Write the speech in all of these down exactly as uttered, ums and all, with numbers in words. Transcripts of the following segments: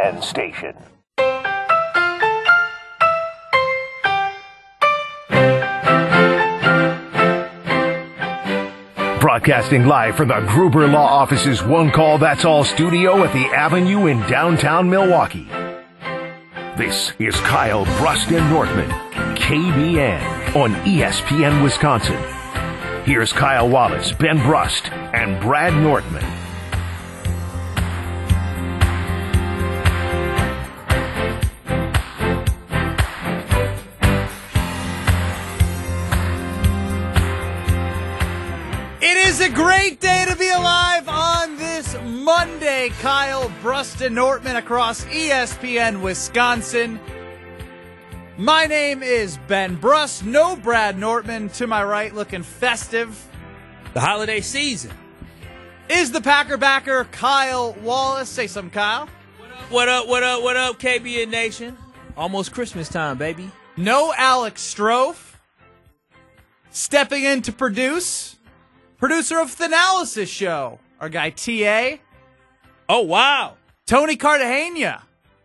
Fan Station. Broadcasting live from the Gruber Law Office's One Call That's All studio at the Avenue in downtown Milwaukee. This is Kyle Brust and Nortman, K B N, on E S P N Wisconsin. Here's Kyle Wallace, Ben Brust, and Brad Nortman. It is a great day to be alive on this Monday. Kyle Brust and Nortman across E S P N Wisconsin. My name is Ben Brust. No Brad Nortman to my right, looking festive. The holiday season. Is the Packer backer Kyle Wallace. Say something, Kyle. What up, what up, what up, K B N Nation? Almost Christmas time, baby. No Alex Strofe. Stepping in to produce. Producer of Thanalysis Show. Our guy T A. Oh, wow. Tony Cartagena.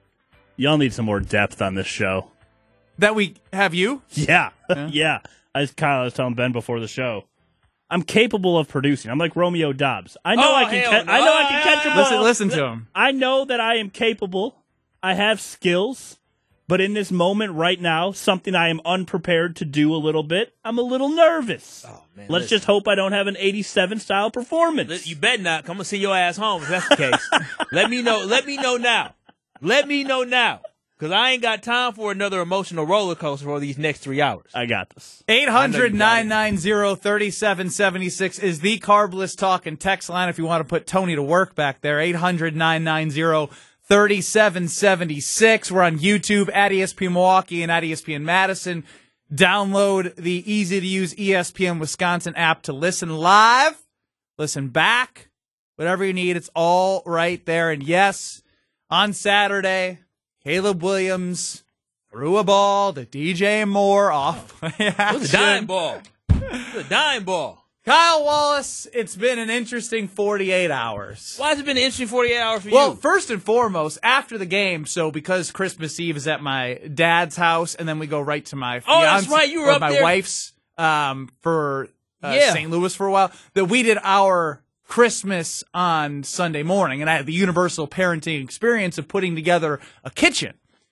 Y'all need some more depth on this show. That we have you? Yeah. Yeah. yeah. As Kyle was telling Ben before the show, I'm capable of producing. I'm like Romeo Dobbs. I know Oh, I can hell ca- no. I know I can catch a ball. Listen, listen to him. I know that I am capable. I have skills. But in this moment right now, something I am unprepared to do a little bit, I'm a little nervous. Oh, man, Let's listen. just hope I don't have an eighty-seven style performance. You bet not. I'm going to send your ass home if that's the case. Let me know. Let me know now. Let me know now. Because I ain't got time for another emotional roller coaster for these next three hours. I got this. eight hundred, nine nine zero, three seven seven six is the Carbless Talk and text line if you want to put Tony to work back there. eight hundred, nine nine zero, three seven seven six. We're on YouTube at E S P N Milwaukee and at E S P N Madison. Download the easy-to-use E S P N Wisconsin app to listen live, listen back, whatever you need. It's all right there. And yes, on Saturday, Caleb Williams threw a ball to D J Moore off. It was a dime ball. It was a dime ball. Kyle Wallace, it's been an interesting forty-eight hours. Why has it been an interesting forty-eight hours for Well, you? first and foremost, after the game, so because Christmas Eve is at my dad's house, and then we go right to my Oh, that's fiance, right, you were or up my there. wife's um, for uh, Yeah. Saint Louis for a while, that we did our Christmas on Sunday morning, and I had the universal parenting experience of putting together a kitchen.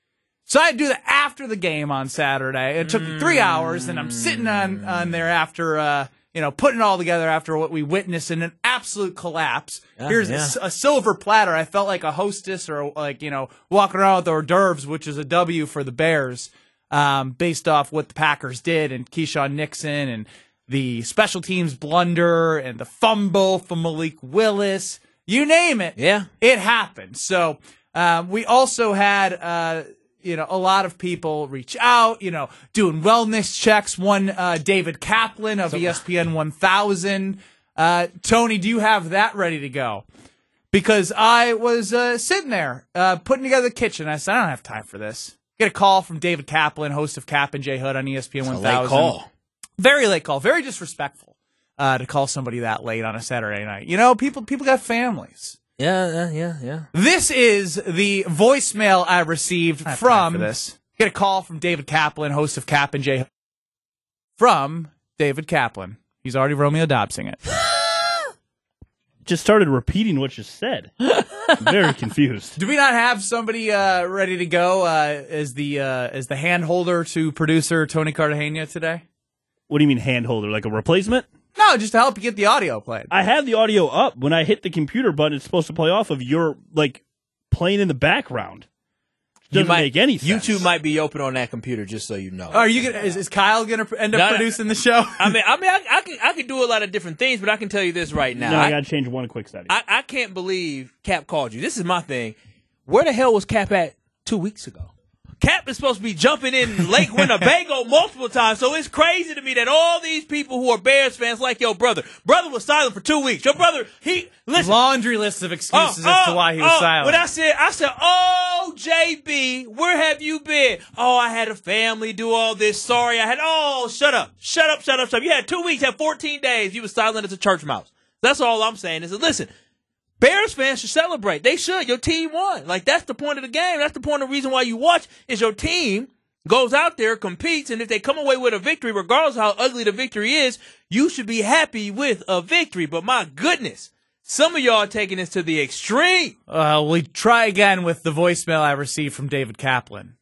So I had to do that after the game on Saturday. It took me three hours, and I'm sitting on, on there after, uh, you know, putting it all together after what we witnessed in an absolute collapse. Yeah, Here's yeah. A, a silver platter. I felt like a hostess or like, you know, walking around with hors d'oeuvres, which is a W for the Bears, um, based off what the Packers did and Keyshawn Nixon and the special teams blunder and the fumble from Malik Willis. You name it. Yeah. It happened. So um, we also had, uh, you know, a lot of people reach out, you know, doing wellness checks. One, uh, David Kaplan of E S P N one thousand. Uh, Tony, do you have that ready to go? Because I was uh, sitting there uh, putting together the kitchen. I said, I don't have time for this. Get a call from David Kaplan, host of Cap and J Hood on E S P N one thousand. Late call. Very late call. Very disrespectful uh, to call somebody that late on a Saturday night. You know, people people got families. Yeah, yeah, yeah, yeah. This is the voicemail I received I have from time for this. Get a call from David Kaplan, host of Cap and J. From David Kaplan. He's already Romeo Dobbsing it. Just started repeating what you said. I'm very confused. Do we not have somebody uh, ready to go uh, as the uh, as the hand holder to producer Tony Cartagena today? What do you mean hand holder? Like a replacement? No, just to help you get the audio played. I have the audio up. When I hit the computer button, it's supposed to play off of your, like, playing in the background. Doesn't might, make any sense. YouTube might be open on that computer, just so you know. Are you gonna? Is, is Kyle gonna end up No, no. producing the show? I mean, I mean, I, I can I can do a lot of different things, but I can tell you this right now. No, I, I, got to change one quick setting. I, I can't believe Cap called you. This is my thing. Where the hell was Cap at two weeks ago? Cap is supposed to be jumping in Lake Winnebago multiple times, so it's crazy to me that all these people who are Bears fans, like your brother, brother was silent for two weeks. Your brother, he listen. Laundry list of excuses Oh, as to oh, why he was oh, silent. When I said, I said, oh, J B, where have you been? Oh, I had a family do all this. Sorry, I had, oh, shut up. Shut up, shut up, shut up. You had two weeks, had fourteen days. You was silent as a church mouse. That's all I'm saying is, that, listen, Bears fans should celebrate. They should. Your team won. Like, that's the point of the game. That's the point of the reason why you watch is your team goes out there, competes, and if they come away with a victory, regardless of how ugly the victory is, you should be happy with a victory. But my goodness, some of y'all are taking this to the extreme. Uh, we try again with the voicemail I received from David Kaplan.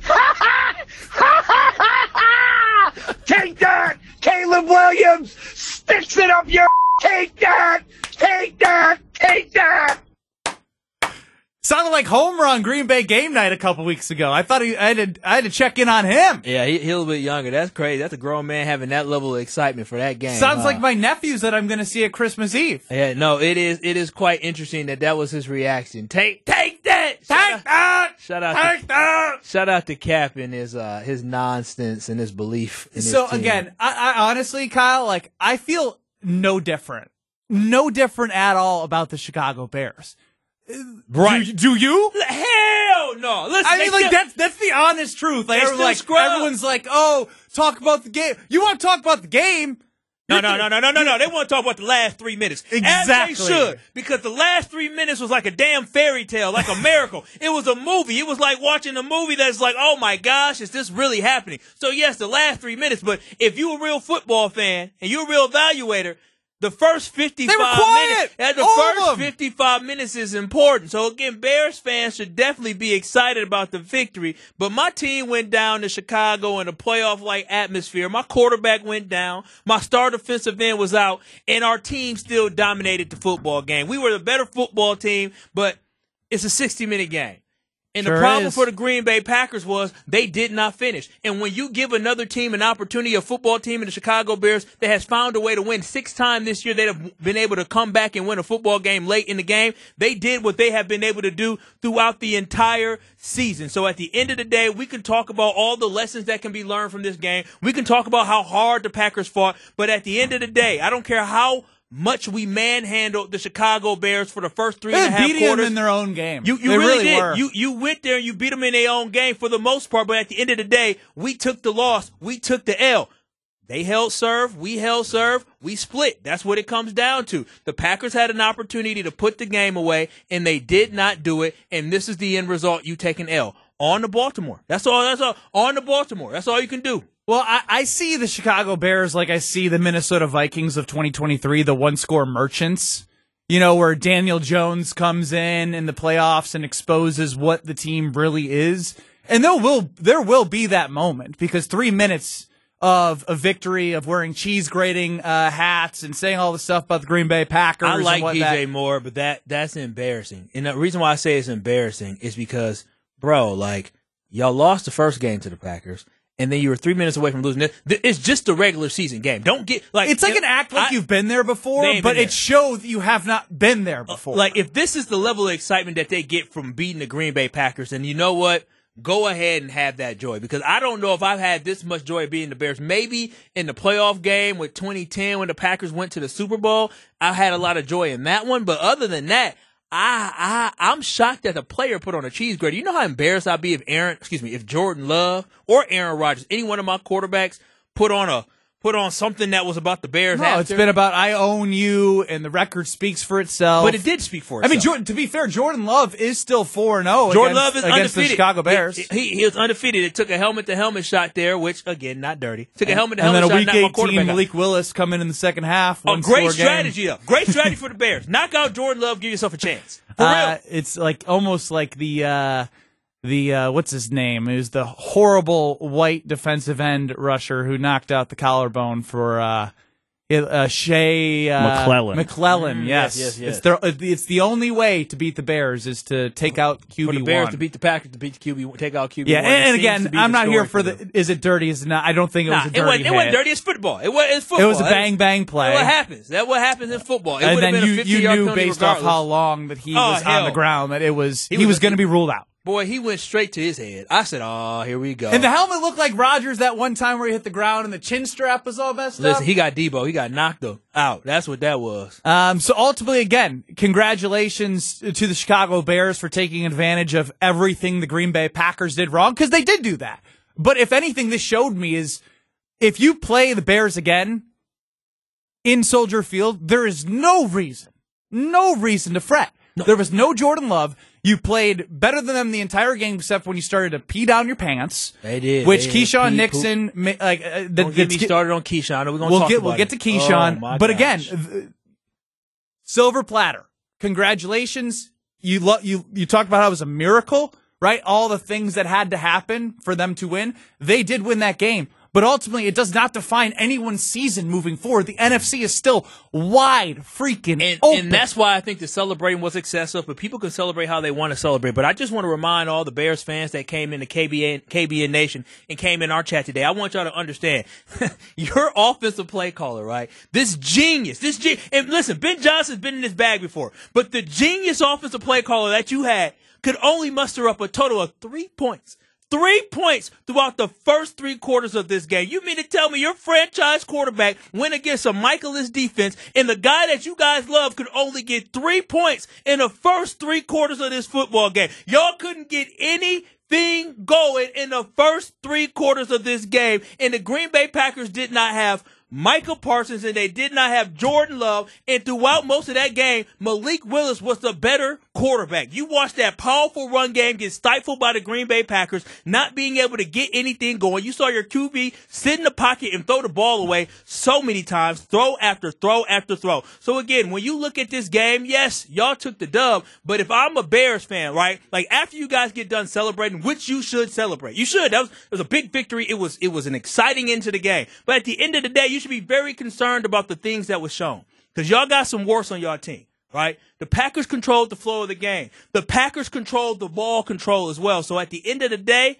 Take that! Caleb Williams sticks it up your Take that! Take that! Take that! Sounded like Homer on Green Bay game night a couple weeks ago. I thought he, I had to, I had to check in on him. Yeah, he, he's a little bit younger. That's crazy. That's a grown man having that level of excitement for that game. Sounds huh? like my nephews that I'm going to see at Christmas Eve. Yeah, no, it is. It is quite interesting that that was his reaction. Take, take that, Take shout that, out, shout out, take to, that. shout out to Cap and his uh his nonsense and his belief. In So his team. again, I, I honestly, Kyle, like I feel no different, no different at all about the Chicago Bears. right? Do, do you? Hell no. Listen, I mean, they like still- that's that's the honest truth. Like, They everyone's still like scrub. everyone's like, oh, talk about the game. You want to talk about the game? No, no, no, no, no, no, no. They want to talk about the last three minutes. Exactly. As they should. Because the last three minutes was like a damn fairy tale, like a miracle. It was a movie. It was like watching a movie that's like, oh my gosh, is this really happening? So yes, the last three minutes, but if you're a real football fan and you're a real evaluator, the first fifty-five They were quiet. minutes, yeah, the All of first them. fifty-five minutes is important. So again, Bears fans should definitely be excited about the victory. But my team went down to Chicago in a playoff-like atmosphere. My quarterback went down. My star defensive end was out, and our team still dominated the football game. We were the better football team, but it's a sixty-minute game. And Sure the problem is. for the Green Bay Packers was they did not finish. And when you give another team an opportunity, a football team in the Chicago Bears that has found a way to win six times this year, they have been able to come back and win a football game late in the game. They did what they have been able to do throughout the entire season. So at the end of the day, we can talk about all the lessons that can be learned from this game. We can talk about how hard the Packers fought. But at the end of the day, I don't care how much we manhandled the Chicago Bears for the first three and a They half beat them quarters. in their own game. You, you They really, did. were. You you went there and you beat them in their own game for the most part, but at the end of the day, we took the loss. We took the L. They held serve. We held serve. We split. That's what it comes down to. The Packers had an opportunity to put the game away, and they did not do it, and this is the end result. You take an L. On to Baltimore. That's all. That's all. On to Baltimore. That's all you can do. Well, I, I see the Chicago Bears like I see the Minnesota Vikings of twenty twenty-three, the one-score merchants, you know, where Daniel Jones comes in in the playoffs and exposes what the team really is. And there will there will be that moment because three minutes of a victory, of wearing cheese grating uh, hats and saying all the stuff about the Green Bay Packers. I like and D J whatnot. Moore, but that that's embarrassing. And the reason why I say it's embarrassing is because, bro, like, y'all lost the first game to the Packers. And then you were three minutes away from losing it. It's just a regular season game. Don't get like It's like if, an act like I, you've been there before, They ain't but been there. it shows that you have not been there before. Like, if this is the level of excitement that they get from beating the Green Bay Packers, then you know what? Go ahead and have that joy. Because I don't know if I've had this much joy beating the Bears. Maybe in the playoff game with twenty ten when the Packers went to the Super Bowl, I had a lot of joy in that one. But other than that, I, I, I'm shocked that a player put on a cheese grater. You know how embarrassed I'd be if Aaron, excuse me, if Jordan Love or Aaron Rodgers, any one of my quarterbacks, put on a put on something that was about the Bears. no, after. it's been about I own you, and the record speaks for itself. But it did speak for I itself. mean, Jordan, to be fair, Jordan Love is still four and zero. Jordan against, Love is against undefeated. the Chicago Bears, He, he, he was undefeated. It took a helmet to helmet shot there, which again, not dirty. Took a helmet to and helmet then a shot. week knocked my quarterback eighteen out. Malik Willis come in in the second half. A one great score game. strategy, though. Great strategy for the Bears. Knock out Jordan Love, give yourself a chance. For Uh, real. it's like almost like the uh, the uh, what's his name? It was the horrible white defensive end rusher who knocked out the collarbone for uh, uh, Shea uh, McClellan. McClellan, Mm, yes, yes, yes, yes. It's the it's the only way to beat the Bears is to take out Q For B the Bears one. to beat the Packers, to beat the Q B, take out Q B Yeah, one. and, and It seems again, to be I'm the not here story for the. them. Is it dirty? Is it not? I don't think it was Nah, a it dirty wasn't, it wasn't hit. dirty. It's football. It was, it's football. It was a bang bang play. That's what happens. That's what happens in football. It and would have then been you a you fifty-yard knew penalty based off regardless. how long that he Oh, was on hell. the ground that it was he, was was a- going to be ruled out. Boy, he went straight to his head. I said, "Oh, here we go." And the helmet looked like Rodgers that one time where he hit the ground and the chin strap was all messed Listen, up. he got Debo. He got knocked out. That's what that was. Um, so ultimately, again, congratulations to the Chicago Bears for taking advantage of everything the Green Bay Packers did wrong, because they did do that. But if anything, this showed me is if you play the Bears again in Soldier Field, there is no reason, no reason to fret. No. There was no Jordan Love. You played better than them the entire game, except when you started to pee down your pants. They did. Which they Keyshawn did. Nixon, poop. like, uh, the, don't get me started on Keyshawn. We're gonna we'll talk get about we'll it. get to Keyshawn, Oh, but gosh. again, th- silver platter. Congratulations. You lo- you you talked about how it was a miracle, right? All the things that had to happen for them to win. They did win that game. But ultimately, it does not define anyone's season moving forward. The N F C is still wide freaking and, open. and that's why I think the celebrating was excessive, but people can celebrate how they want to celebrate. But I just want to remind all the Bears fans that came into K B N, K B N Nation and came in our chat today, I want y'all to understand, your offensive play caller, right? This genius, this ge- and listen, Ben Johnson's been in this bag before, but the genius offensive play caller that you had could only muster up a total of three points. Three points throughout the first three quarters of this game. You mean to tell me your franchise quarterback went against a Michaelis defense and the guy that you guys love could only get three points in the first three quarters of this football game? Y'all couldn't get anything going in the first three quarters of this game, and the Green Bay Packers did not have Michael Parsons, and they did not have Jordan Love, and throughout most of that game, Malik Willis was the better quarterback. You watched that powerful run game get stifled by the Green Bay Packers, not being able to get anything going. You saw your Q B sit in the pocket and throw the ball away so many times, throw after throw after throw. So again, when you look at this game, yes, y'all took the dub, but if I'm a Bears fan, right, like after you guys get done celebrating, which you should celebrate, you should. That was, it was a big victory. It was, it was an exciting end to the game. But at the end of the day, you should be very concerned about the things that were shown, because y'all got some warts on y'all team, right? The Packers controlled the flow of the game. The Packers controlled the ball control as well. So at the end of the day,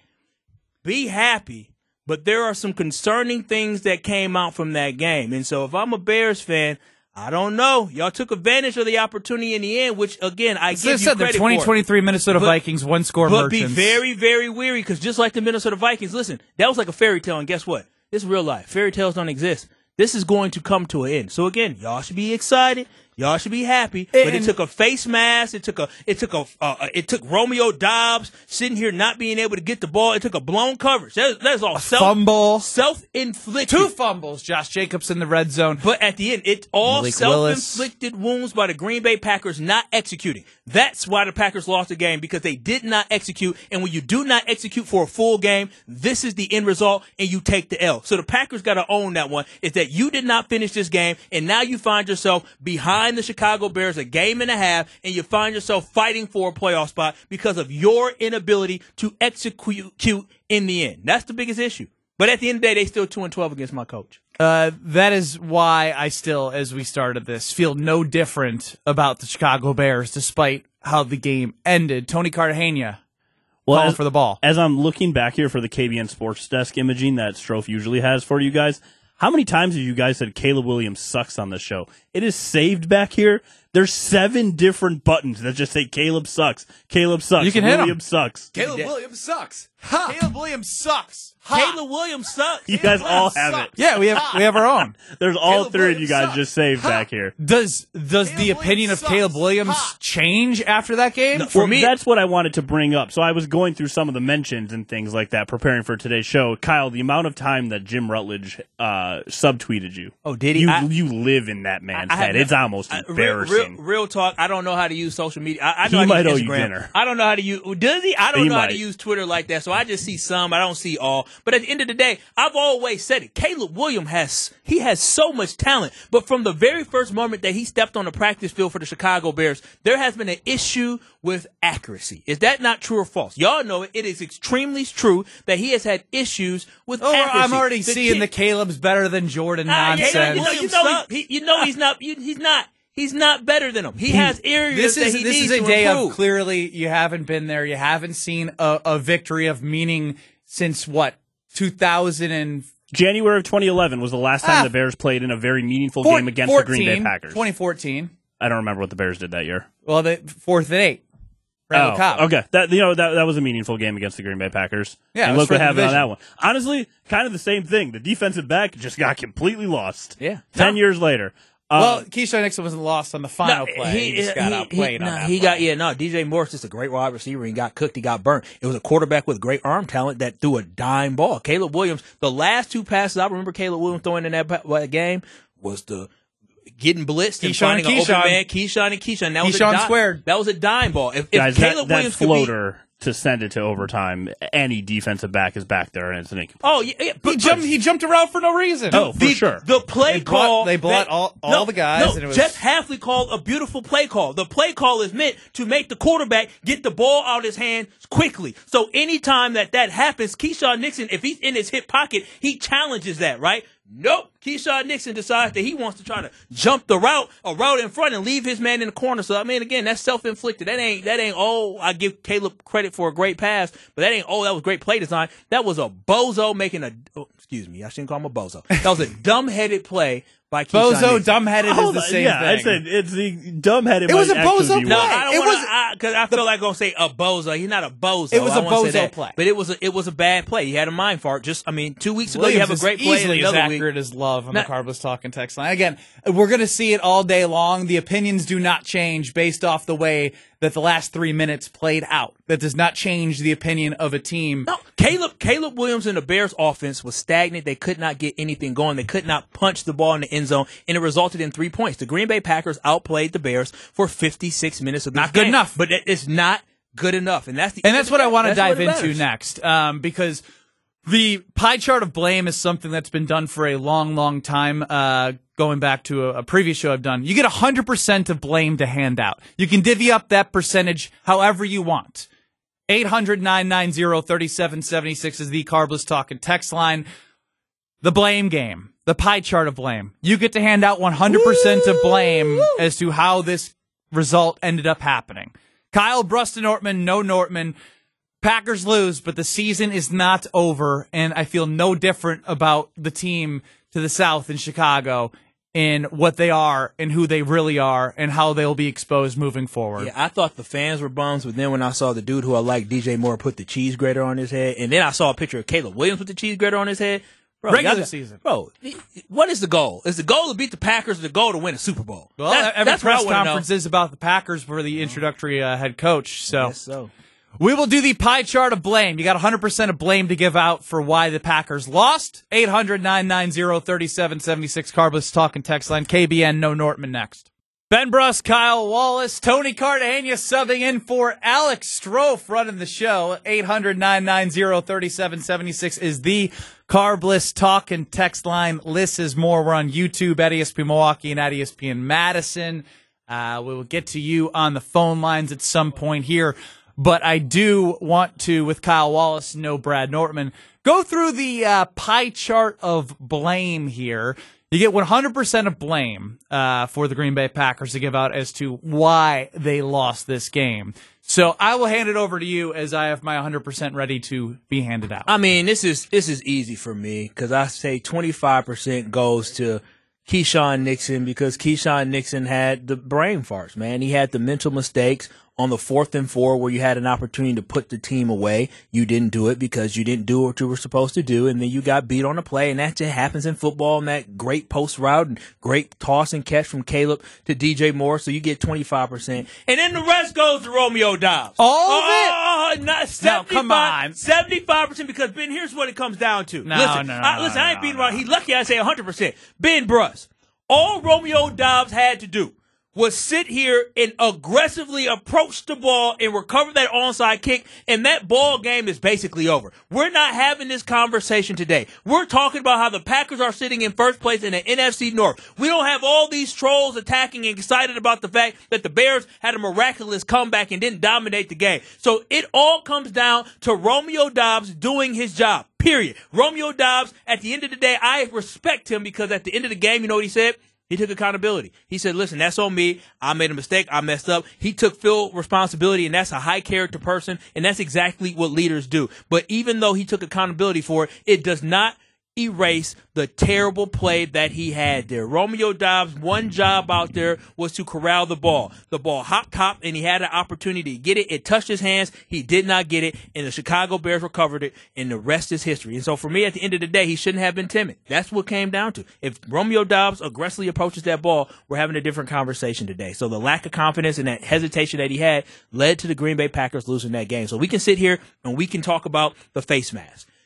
be happy, but there are some concerning things that came out from that game. And so if I'm a Bears fan, I don't know. Y'all took advantage of the opportunity in the end, which, again, I So give you said credit the twenty twenty-three for. Minnesota But- Vikings one score But be merchants. very, very weary, because just like the Minnesota Vikings, listen, that was like a fairy tale, and guess what? It's real life. Fairy tales don't exist. This is going to come to an end. So again, y'all should be excited. Y'all should be happy. But And- it took a face mask. It took a. It took a. Uh, it took Romeo Dobbs sitting here not being able to get the ball. It took a blown coverage. That, that's all self fumble. self-inflicted. Two fumbles. Josh Jacobs in the red zone. But at the end, it's all Malik self-inflicted wounds by the Green Bay Packers not executing. That's why the Packers lost the game, because they did not execute. And when you do not execute for a full game, this is the end result, and you take the L. So the Packers got to own that one, is that you did not finish this game, and now you find yourself behind the Chicago Bears a game and a half, and you find yourself fighting for a playoff spot because of your inability to execute in the end. That's the biggest issue. But at the end of the day, they still two and twelve against my coach. Uh, that is why I still, as we started this, feel no different about the Chicago Bears, despite how the game ended. Tony Cartagena Well, calling as, for the ball. As I'm looking back here for the K B N Sports Desk imaging that Strofe usually has for you guys, how many times have you guys said Caleb Williams sucks on this show? It is saved back here. There's seven different buttons that just say Caleb sucks. Caleb sucks. You can hit 'em. Williams sucks. Caleb Williams sucks. Ha. Caleb Williams sucks. Ha. Caleb Williams sucks. You guys all have it. Yeah, we have we have our own. There's all Caleb three of you Williams guys sucks. just saved Ha. back here. Does does the Caleb opinion Williams of Caleb sucks. Williams Ha. change after that game? For Well, me, that's what I wanted to bring up. So I was going through some of the mentions and things like that, preparing for today's show. Kyle, the amount of time that Jim Rutledge uh, subtweeted you. Oh, did he? You, I- you live in that man's I have head. no- It's almost I- real, embarrassing. real, real talk. I don't know how to use social media. I, I know He how might to owe use you Instagram. dinner. I don't know how to use. Does he? I don't He know how might. to use Twitter like that. So I just see some. I don't see all. But at the end of the day, I've always said it. Caleb Williams has he has so much talent. But from the very first moment that he stepped on the practice field for the Chicago Bears, there has been an issue with accuracy. Is that not true or false? Y'all know it. It is extremely true that he has had issues with Oh, accuracy. I'm already The seeing kid- the Caleb's better than Jordan Ah, yeah, nonsense. you know, you know, he, he, you know he's not. You, he's not. He's not better than him. He has areas This that is he this needs is a to day improve. of clearly you haven't been there. You haven't seen a, a victory of meaning since what two thousand and January of twenty eleven was the last time Ah. the Bears played in a very meaningful four- game against fourteen, the Green Bay Packers. twenty fourteen. I don't remember what the Bears did that year. Well, the fourth and eight. Randall Oh, Cobb. okay. That you know that that was a meaningful game against the Green Bay Packers. Yeah, it and was look for what the happened on division. that one. Honestly, kind of the same thing. The defensive back just got completely lost. Yeah. ten No. years later. Uh, Well, Keyshawn Nixon wasn't lost on the final play. He, just got outplayed no, on that he play. got yeah no. D J Morris is a great wide receiver. He got cooked. He got burnt. It was a quarterback with great arm talent that threw a dime ball. Caleb Williams. The last two passes I remember Caleb Williams throwing in that pa- that game was the getting blitzed and Keyshawn finding and an open Keyshawn. man. Keyshawn and Keyshawn. That was a Keyshawn di- squared. That was a dime ball. If, if Guys, Caleb that, that Williams could be, floater to send it to overtime, any defensive back is back there, and it's an incomplete. oh yeah, yeah He but, jumped. He jumped around for no reason. Oh, for the, sure. The play They brought- call. they brought that- all- all no, the guys, No, and it was- Jeff Hafley called a beautiful play call. The play call is meant to make the quarterback get the ball out of his hand quickly. So anytime that that happens, Keyshawn Nixon, if he's in his hip pocket, he challenges that, right? Nope. Keyshawn Nixon decides that he wants to try to jump the route, a route in front, and leave his man in the corner. So I mean, again, that's self-inflicted. That ain't that ain't. Oh, I give Caleb credit for a great pass, but that ain't. Oh, that was great play design. That was a bozo making a. Oh, excuse me, I shouldn't call him a bozo. That was a dumb-headed play by Keyshawn Bozo, Nixon. dumbheaded is Hold the on, same yeah, thing. I said it's the dumbheaded. It was might a actually bozo be No, play. worse. I don't It want was- to because I feel like gonna say a bozo. He's not a bozo. It was I a won't say bozo that. play. but it was a, it was a bad play. He had a mind fart. Just I mean, two weeks ago you Williams have a is great play, and easily as another week. accurate as love on Not- the Carbless Talking text line. Again, we're going to see it all day long. The opinions do not change based off the way that the last three minutes played out. That does not change the opinion of a team. No, Caleb Caleb Williams and the Bears offense was stagnant. They could not get anything going. They could not punch the ball in the end zone, and it resulted in three points. The Green Bay Packers outplayed the Bears for fifty-six minutes of this Not good game. enough. But it- it's not good enough, and that's the And that's what I want to that's what dive it into matters. next, um, because the pie chart of blame is something that's been done for a long, long time. Uh, going back to a, a previous show I've done, you get one hundred percent of blame to hand out. You can divvy up that percentage however you want. eight hundred, nine nine zero, three seven seven six is the Carbless Talking text line. The blame game, the pie chart of blame. You get to hand out one hundred percent of blame as to how this result ended up happening. Kyle Bruston Nortman, no Nortman. Packers lose, but the season is not over, and I feel no different about the team to the south in Chicago in what they are and who they really are and how they'll be exposed moving forward. Yeah, I thought the fans were bums, but then when I saw the dude who I like, D J Moore, put the cheese grater on his head, and then I saw a picture of Caleb Williams with the cheese grater on his head. Bro, Regular y'all got- season. Bro, what is the goal? Is the goal to beat the Packers or the goal to win a Super Bowl? Well, That's- every that's what I press wanna know. conference is about the Packers for the introductory uh, head coach. So. Yes, so. We will do the pie chart of blame. You got one hundred percent of blame to give out for why the Packers lost. eight hundred, nine nine zero, three seven seven six. Carbless Talking text line. K B N, no Nortman next. Ben Bruss, Kyle Wallace, Tony Cartagena subbing in for Alex Strofe running the show. eight hundred, nine nine zero, three seven seven six is the Carbless Talking text line. Lists is more. We're on YouTube at E S P N Milwaukee and at E S P N Madison. Uh, we will get to you on the phone lines at some point here. But I do want to, with Kyle Wallace, no Brad Nortman, go through the uh, pie chart of blame here. You get one hundred percent of blame uh, for the Green Bay Packers to give out as to why they lost this game. So I will hand it over to you as I have my one hundred percent ready to be handed out. I mean, this is this is easy for me because I say twenty-five percent goes to Keyshawn Nixon because Keyshawn Nixon had the brain farts, man. He had the mental mistakes on the fourth and four where you had an opportunity to put the team away. You didn't do it because you didn't do what you were supposed to do, and then you got beat on the play, and that just happens in football, and that great post route and great toss and catch from Caleb to D J Moore, so you get twenty-five percent. And then the rest goes to Romeo Dobbs. All of oh, it? Not seventy-five, come on. seventy-five percent because, Ben, here's what it comes down to. No, listen, no, no, I, listen, no, I ain't no, beating no. around. He's lucky I say one hundred percent. Ben Bruss, all Romeo Dobbs had to do was sit here and aggressively approach the ball and recover that onside kick, and that ball game is basically over. We're not having this conversation today. We're talking about how the Packers are sitting in first place in the N F C North. We don't have all these trolls attacking and excited about the fact that the Bears had a miraculous comeback and didn't dominate the game. So it all comes down to Romeo Dobbs doing his job, period. Romeo Dobbs, at the end of the day, I respect him because at the end of the game, you know what he said? He took accountability. He said, listen, that's on me. I made a mistake. I messed up. He took full responsibility, and that's a high-character person, and that's exactly what leaders do. But even though he took accountability for it, it does not erase the terrible play that he had there. Romeo Dobbs' one job out there was to corral the ball. The ball hopped, hopped, and he had an opportunity to get it. It touched his hands. He did not get it, and the Chicago Bears recovered it, and the rest is history. And so for me, at the end of the day, he shouldn't have been timid. That's what came down to. If Romeo Dobbs aggressively approaches that ball, we're having a different conversation today. So the lack of confidence and that hesitation that he had led to the Green Bay Packers losing that game. So we can sit here and we can talk about the face mask.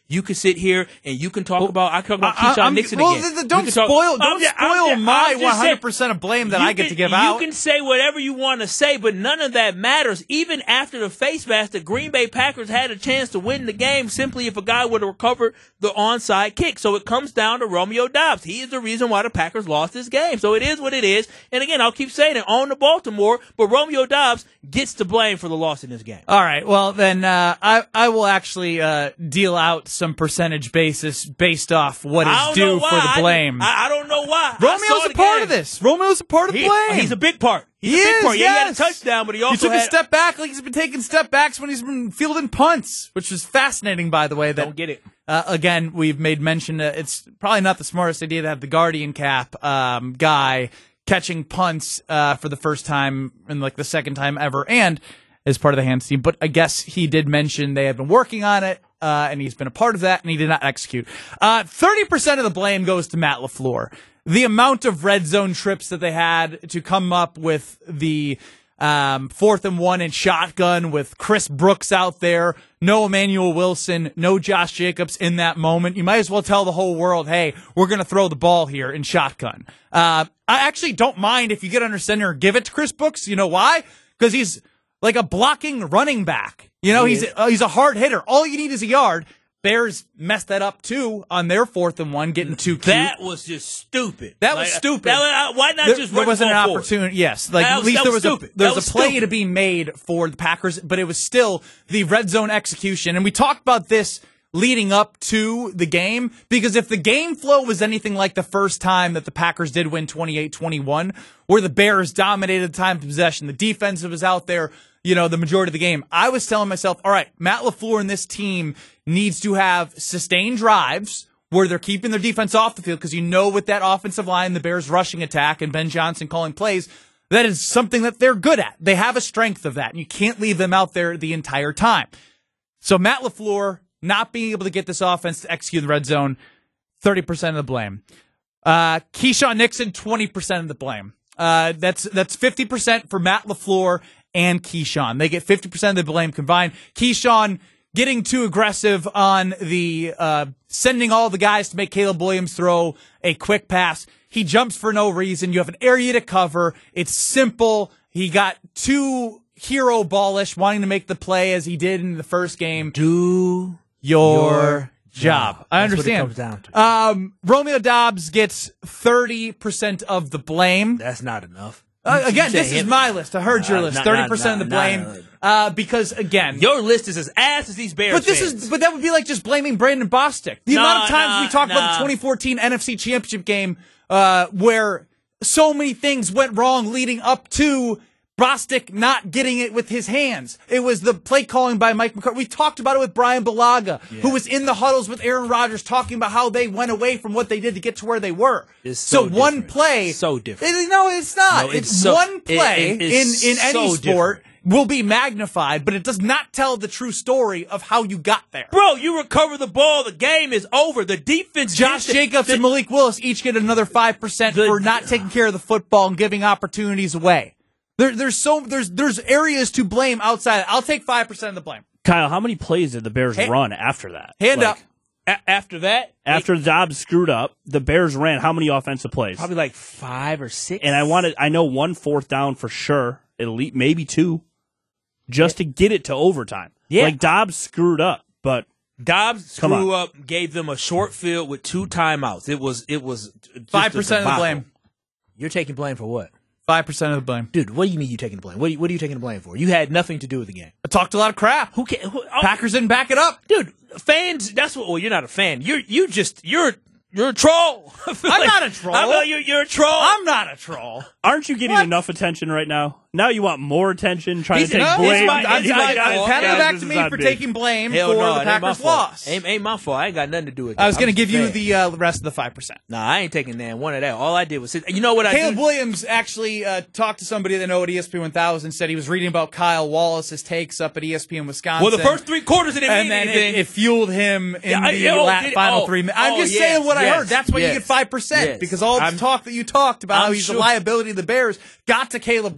You can sit here and you can talk well, about. I talk about I, Keyshawn I'm, Nixon well, again. Well, don't spoil. Talk, don't I'm, spoil I'm, my I'm one hundred percent of blame that I get can, to give you out. You can say whatever you want to say, but none of that matters. Even after the face mask, the Green Bay Packers had a chance to win the game simply if a guy would have recovered the onside kick. So it comes down to Romeo Doubs. He is the reason why the Packers lost this game. So it is what it is. And again, I'll keep saying it on the Baltimore, but Romeo Doubs gets to blame for the loss in this game. All right. Well, then uh, I I will actually uh, deal out some percentage basis based off what is due for the blame. I, I don't know why. Romeo's a part game. of this. Romeo's a part of the he, blame. He's a big part. He's he a big is, part. Yeah, yes. he had a touchdown, but he also he took had, a step back like he's been taking step backs when he's been fielding punts, which was fascinating, by the way. That, don't get it. Uh, again, we've made mention that it's probably not the smartest idea to have the Guardian cap um, guy catching punts uh, for the first time and like the second time ever, and as part of the hands team. But I guess he did mention they have been working on it, uh, and he's been a part of that, and he did not execute. Uh, thirty percent of the blame goes to Matt LaFleur. The amount of red zone trips that they had to come up with the um, fourth and one and shotgun with Chris Brooks out there, no Emmanuel Wilson, no Josh Jacobs in that moment. You might as well tell the whole world, hey, we're going to throw the ball here in shotgun. Uh, I actually don't mind if you get under center, give it to Chris Brooks. You know why? Because he's like a blocking running back. You know, he he's uh, he's a hard hitter. All you need is a yard. Bears messed that up, too, on their fourth and one, getting too cute. That was just stupid. That like, was stupid. That, why not there, just There run wasn't the an ball opportunity. Yes. Like, that at was, least there was, was a, there was was a play stupid. to be made for the Packers, but it was still the red zone execution. And we talked about this leading up to the game, because if the game flow was anything like the first time that the Packers did win twenty-eight twenty-one, where the Bears dominated the time of possession, the defense was out there, you know, the majority of the game, I was telling myself, all right, Matt LaFleur and this team needs to have sustained drives where they're keeping their defense off the field, because you know with that offensive line, the Bears rushing attack and Ben Johnson calling plays, that is something that they're good at. They have a strength of that, and you can't leave them out there the entire time. So Matt LaFleur not being able to get this offense to execute the red zone, thirty percent of the blame. Uh, Keyshawn Nixon, twenty percent of the blame. Uh, that's that's fifty percent for Matt LaFleur and Keyshawn. They get fifty percent of the blame combined. Keyshawn getting too aggressive on the uh, sending all the guys to make Caleb Williams throw a quick pass. He jumps for no reason. You have an area to cover. It's simple. He got too hero ballish, wanting to make the play as he did in the first game. Do your, your job. job. I That's understand. what it comes down to. Um, Romeo Doubs gets thirty percent of the blame. That's not enough. Uh, again, You this say is him. my list. I heard your Nah, list. nah, thirty percent nah, of the nah, blame. nah. Uh, because, again... Your list is as ass as these Bears But this fans. is, but that would be like just blaming Brandon Bostic. The Nah, amount of times nah, we talk about nah. the twenty fourteen N F C Championship game, uh, where so many things went wrong leading up to Bostic not getting it with his hands. It was the play calling by Mike McCarthy. We talked about it with Brian Balaga, yeah. who was in the huddles with Aaron Rodgers talking about how they went away from what they did to get to where they were. It's so, so one different. play, so different. It, no, it's not. No, it's it's so, one play it, it, it's in in any so sport. Different. Will be magnified, but it does not tell the true story of how you got there. Bro, you recover the ball, the game is over. The defense... Josh the, Jacobs the, and Malik Willis each get another five percent the, for not taking care of the football and giving opportunities away. There, there's so there's there's areas to blame outside. I'll take five percent of the blame. Kyle, how many plays did the Bears Hey, run after that? Hand like, up. A- after that... After Dobbs screwed up, the Bears ran how many offensive plays? Probably like five or six. And I wanted, I know one fourth down for sure, at least maybe two, just yeah. to get it to overtime. Yeah. Like Dobbs screwed up, but Dobbs screw up, gave them a short field with two timeouts. It was it was five percent of the blame. You're taking blame for what? Five percent of the blame, dude. What do you mean you taking the blame? What are you, what are you taking the blame for? You had nothing to do with the game. I talked a lot of crap. Who can? Who, oh, Packers didn't back it up, dude. Fans. That's what. Well, you're not a fan. You're you just you're. You're a troll. I'm like, not a troll. I know you're, you're a troll. I'm not a troll. Aren't you getting what? enough attention right now? Now you want more attention, trying He's, to take no, blame. It's my, it's I, my I, fault. pat Yeah, it back to me for me. taking blame Hell for no, the it ain't my Packers' fault. loss. Ain't, ain't my fault. I ain't got nothing to do with it. I was going to I'm give you saying. the uh, rest of the five percent. Nah, I ain't taking that one of that. All I did was sit. You know what I Caleb did? Williams actually uh, talked to somebody that know at E S P N one thousand, said he was reading about Kyle Wallace's takes up at E S P N Wisconsin. Well, the first three quarters it didn't and mean then anything. It, it fueled him in Yeah, I- the oh, la- did- final oh, three minutes. I'm oh, just yes, saying what I yes, heard. That's why yes, you get five percent, yes. because all the I'm- talk that you talked about I'm how he's sure. a liability to the Bears got to Caleb Williams.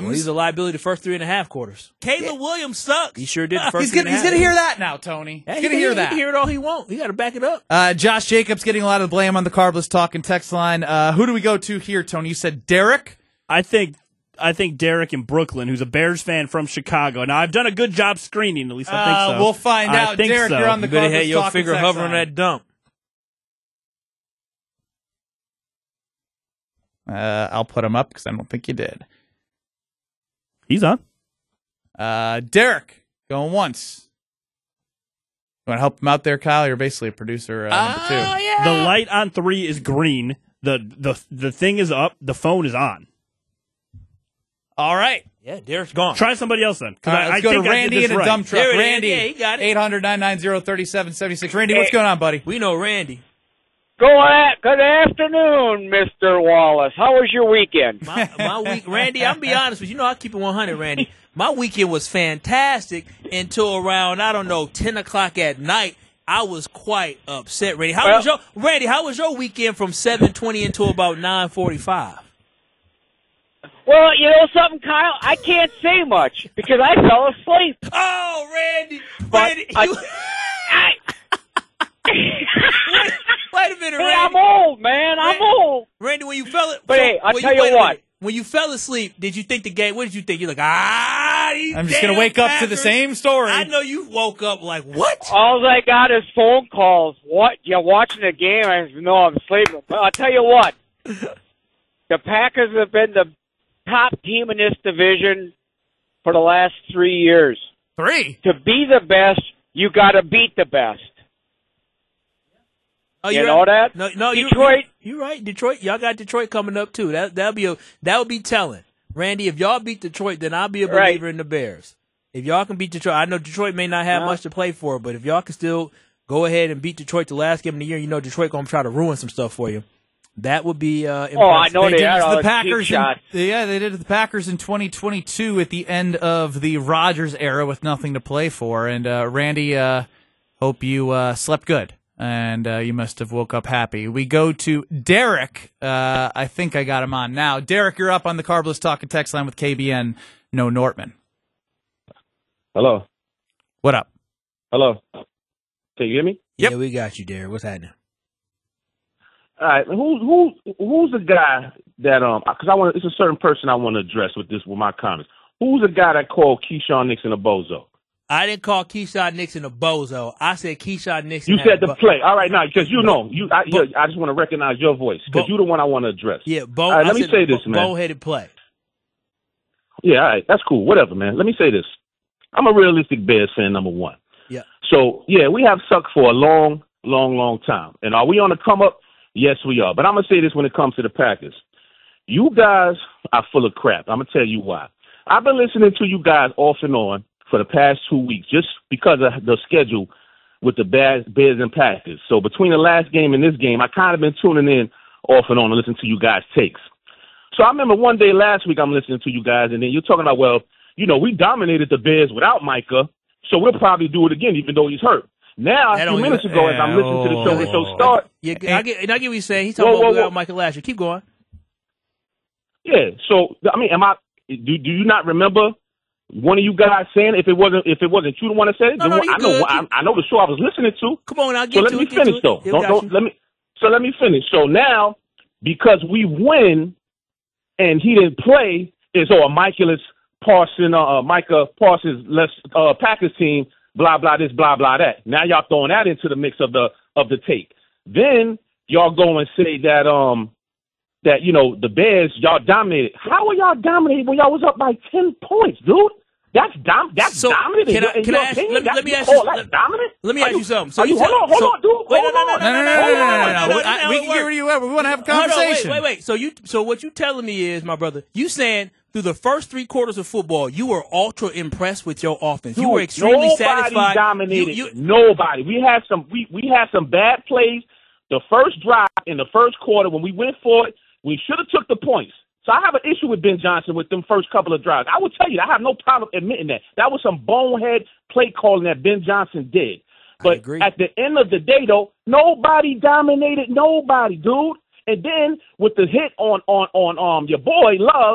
Williams. Well, he's a liability the first three and a half quarters. Caleb Williams sucks. He sure did the first He's three gonna, and a he's half. gonna hear that now, Tony. Yeah, He's he gonna can, hear he that. can hear it all he wants. He got to back it up. Uh, Josh Jacobs getting a lot of the blame on the Carbless Talk and text line. Uh, who do we go to here, Tony? You said Derek? I think I think Derek in Brooklyn, who's a Bears fan from Chicago. Now, I've done a good job screening, at least I think Uh, so. we'll find I out. think Derek, so. you're on the You better Carbless have your Talk and finger text hovering on line. that dump. Uh, I'll put him up because I don't think you did. He's on. Uh, Derek, going once. You want to help him out there, Kyle? You're basically a producer uh, number two. Oh, yeah. The light on three is green. The the the thing is up. The phone is on. All right. Yeah, Derek's gone. Try somebody else then. 'Cause All right, I, let's I go think to I Randy did in this a right. dump truck. There it is. Randy, Yeah, he got it. eight hundred, nine nine zero, three seven seven six. Randy, what's going on, buddy? We know Randy. Go at, good afternoon, Mister Wallace. How was your weekend? My, my week, Randy, I'm be honest with you. You know, I keep it one hundred, Randy. My weekend was fantastic until around, I don't know, ten o'clock at night. I was quite upset, Randy. How Well- was your Randy? How was your weekend from seven twenty until about nine forty-five? Well, you know something, Kyle? I can't say much because I fell asleep. Oh, Randy, But Randy, I- you, I, wait, wait a minute, hey, Randy. I'm old, man. I'm Randy. old. Randy, when you fell, But hey, I'll when tell you wait a what. minute. When you fell asleep, did you think the game? What did you think? You're like, ah, these I'm just going damn to wake up to the Packers. same story. I know you woke up like, what? All I got is phone calls. What? You're watching the game? I know I'm sleeping. But I'll tell you what. The Packers have been the top team in this division for the last three years. Three. To be the best, you got to beat the best. Oh, You you're know right. that? No, no, you- Detroit. You, you're right. Detroit, y'all got Detroit coming up too. That that'll be a that would be telling. Randy, if y'all beat Detroit, then I'll be a Right. believer in the Bears. If y'all can beat Detroit, I know Detroit may not have Yeah. much to play for, but if y'all can still go ahead and beat Detroit the last game of the year, you know Detroit gonna try to ruin some stuff for you. That would be uh, impressive. Oh, I know They they, did had it to all the the Packers. cheap In, shots. yeah, they did it to the Packers in twenty twenty-two at the end of the Rodgers era with nothing to play for. And uh, Randy, uh, hope you uh, slept good. And uh, you must have woke up happy. We go to Derek. Uh, I think I got him on now. Derek, you're up on the Carbless Talk and text line with K B N. No Nortman. Hello. What up? Hello. Can you hear me? Yeah, we got you, Derek. What's happening? All right. Who who who's the guy that um? Because I want it's a certain person I want to address with this with my comments. Who's the guy that called Keyshawn Nixon a bozo? I didn't call Keyshawn Nixon a bozo. I said Keyshawn Nixon. You had said a the bu- play. All right, now because you know you. I, But- yeah, I just want to recognize your voice because But- you're the one I want to address. Yeah, bo- All right, I let me said say a this, bo- man. Bow-headed play. Yeah, all right, that's cool. Whatever, man. Let me say this. I'm a realistic Bears fan, number one. Yeah. So yeah, we have sucked for a long, long, long time. And are we on the come up? Yes, we are. But I'm gonna say this when it comes to the Packers. You guys are full of crap. I'm gonna tell you why. I've been listening to you guys off and on for the past two weeks just because of the schedule with the Bears, Bears and Packers. So between the last game and this game, I kind of been tuning in off and on to listen to you guys' takes. So I remember one day last week I'm listening to you guys, and then you're talking about, well, you know, we dominated the Bears without Micah, so we'll probably do it again, even though he's hurt. Now, That a few don't minutes even- ago, as I'm listening to the show, the show start, Yeah, I get, and I get what you're saying. He's talking Whoa, about whoa, without whoa. Michael Lasher. Keep going. yeah. So I mean, am I? Do, do you not remember one of you guys saying if it wasn't if it wasn't you the one that said it? No, no, then you I know good. I, I know the show I was listening to. Come on, I'll So get let to me it. get finish to it. though. Yeah, Don't, got don't you. let me. So let me finish. So now, because we win, and he didn't play, is oh Michaelis Parsons, uh, Micah Parsons, less uh, Packers team, blah blah this, blah blah that. Now y'all throwing that into the mix of the of the take. Then y'all go and say that um that you know the Bears y'all dominated. How are y'all dominated when y'all was up by ten points, dude? That's dom- That's So, dominant. in can your- I- in can your I ask- opinion? let me- That's let me you ask call you- that let- dominant? Let me Are ask you something. So are you, you hold tell- on, hold so- on, dude. Wait, hold no, no, on. no, no, no, no, Hold no, no, on. no, no, we, no, I, no, we it can get works. rid of you. We want to have a Hold on, conversation. wait, wait, wait. So you, so what you telling me is, my brother, you saying through the first three quarters of football, you were ultra impressed with your offense. You Dude, were extremely nobody satisfied. dominated. You, you, Nobody. We had some. We we had some bad plays. The first drive in the first quarter when we went for it, we should have took the points. So I have an issue with Ben Johnson with them first couple of drives. I will tell you, I have no problem admitting that. That was some bonehead play calling that Ben Johnson did. But agree. at the end of the day, though, nobody dominated nobody, dude. And then with the hit on on on um your boy Love,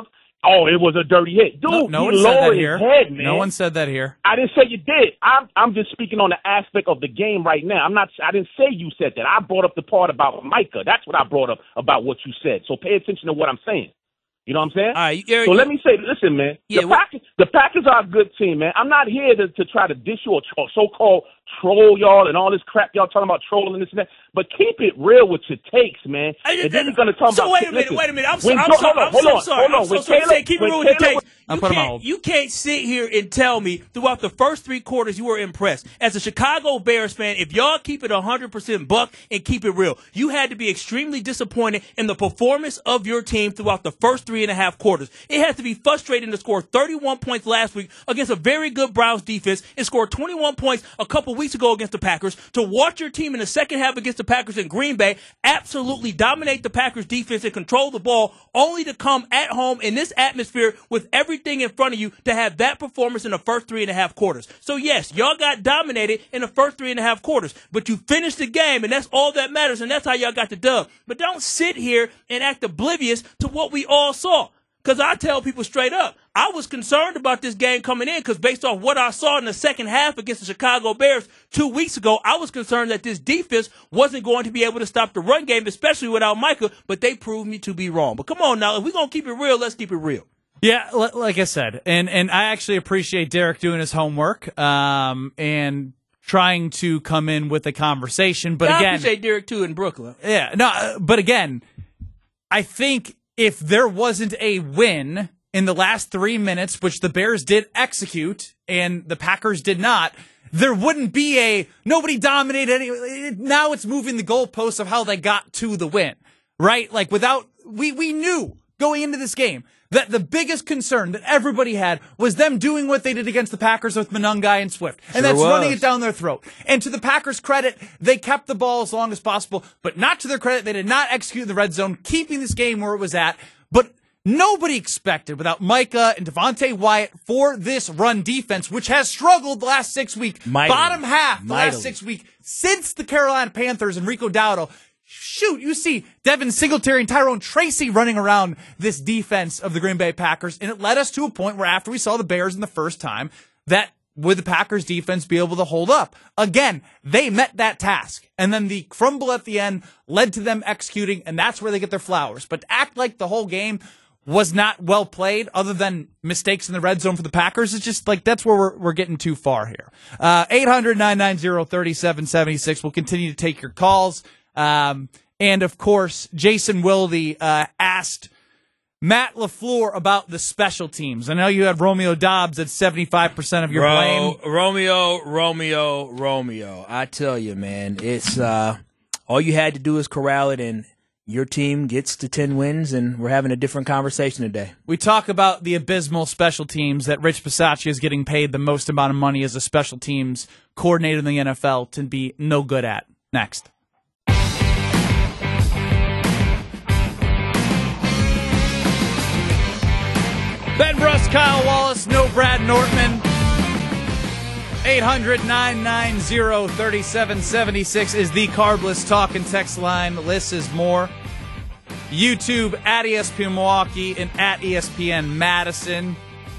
Oh, it was a dirty hit. Dude, No, no he one said that lowered here. his head, man. No one said that here. I didn't say you did. I'm I'm just speaking on the aspect of the game right now. I'm not. I didn't say you said that. I brought up the part about Micah. That's what I brought up about what you said. So pay attention to what I'm saying. You know what I'm saying? All right, Eric, so let me say, listen, man. Yeah, the, what- Packers, the Packers are a good team, man. I'm not here to, to try to dish you or, or so-called troll y'all and all this crap y'all talking about trolling this and that. But keep it real with your takes, man. I- And then you're going to talk so about. wait a minute, listen, wait a minute. I'm, so, when I'm Jo- sorry. hold on, I'm hold so on, sorry. hold on. I'm so When sorry. Caleb- Say, keep it when real with the Caleb takes. I'll You put 'em on can't, hold. you can't sit here and tell me throughout the first three quarters you were impressed. As a Chicago Bears fan, if y'all keep it one hundred percent buck and keep it real, you had to be extremely disappointed in the performance of your team throughout the first three and a half quarters. It has to be frustrating to score thirty-one points last week against a very good Browns defense and score twenty-one points a couple weeks ago against the Packers, to watch your team in the second half against the Packers in Green Bay absolutely dominate the Packers defense and control the ball, only to come at home in this atmosphere with everything in front of you to have that performance in the first three and a half quarters. So yes, y'all got dominated in the first three and a half quarters, but you finished the game, and that's all that matters, and that's how y'all got the dub. But don't sit here and act oblivious to what we all saw. Because I tell people straight up, I was concerned about this game coming in because based off what I saw in the second half against the Chicago Bears two weeks ago, I was concerned that this defense wasn't going to be able to stop the run game, especially without Micah, but they proved me to be wrong. But come on now, if we're going to keep it real, let's keep it real. Yeah, li- like I said, and, and I actually appreciate Derek doing his homework um, and trying to come in with a conversation. But I again, appreciate Derek, too, in Brooklyn. yeah, no, uh, but again, I think if there wasn't a win in the last three minutes, which the Bears did execute and the Packers did not, there wouldn't be a nobody dominated any. Now it's moving the goalposts of how they got to the win, right? Like without, we, we knew going into this game that the biggest concern that everybody had was them doing what they did against the Packers with Monangai and Swift. And Sure that's was. running it down their throat. And to the Packers' credit, they kept the ball as long as possible, but not to their credit, they did not execute in the red zone, keeping this game where it was at. But nobody expected, without Micah and Devontae Wyatt, for this run defense, which has struggled the last six weeks, Mightily. bottom half the Mightily. last six weeks, since the Carolina Panthers and Rico Dowdle. Shoot, you see Devin Singletary and Tyrone Tracy running around this defense of the Green Bay Packers, and it led us to a point where after we saw the Bears in the first time, that would the Packers defense be able to hold up? Again, they met that task, and then the crumble at the end led to them executing, and that's where they get their flowers. But to act like the whole game was not well played, other than mistakes in the red zone for the Packers, it's just like that's where we're, we're getting too far here. Uh, eight hundred, nine nine zero, three seven seven six. We'll continue to take your calls. Um, and of course, Jason Wilde uh, asked Matt LaFleur about the special teams. I know you had Romeo Doubs at seventy-five percent of your Bro, blame. Romeo, Romeo, Romeo. I tell you, man, it's uh, all you had to do is corral it, and your team gets to ten wins, and we're having a different conversation today. We talk about the abysmal special teams that Rich Bisaccia is getting paid the most amount of money as a special teams coordinator in the N F L to be no good at. Next. Ben Bruss, Kyle Wallace, no Brad Nortman. eight hundred, nine nine zero, three seven seven six is the Carbless talk and text line. Lists is more. YouTube at E S P N Milwaukee and at E S P N Madison.